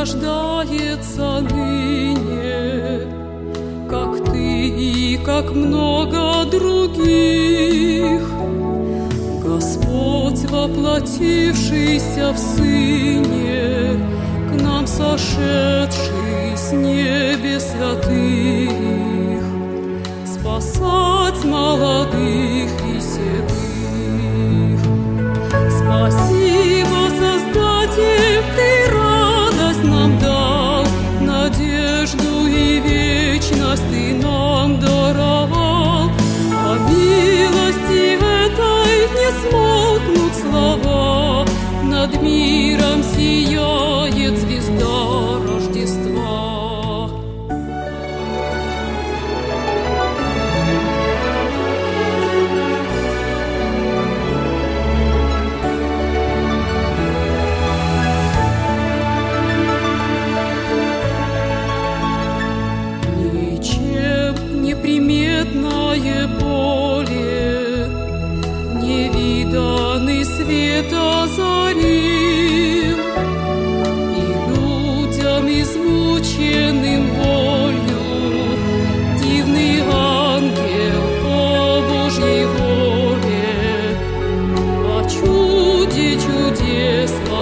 рождается ныне, как ты и как много других. Господь, воплотившийся в Сыне, к нам сошедший с небес святых, спасать молодых и седых. Спасибо, Создатель, ты радость нам дал, надежду и вечность ты нам даровал. О милости этой не смолкнут слова, над миром сияет звезда Рождества. Неприметное поле, невиданный свет озарил, и людям, измученным болью, дивный ангел по Божьей воле о чуде чудес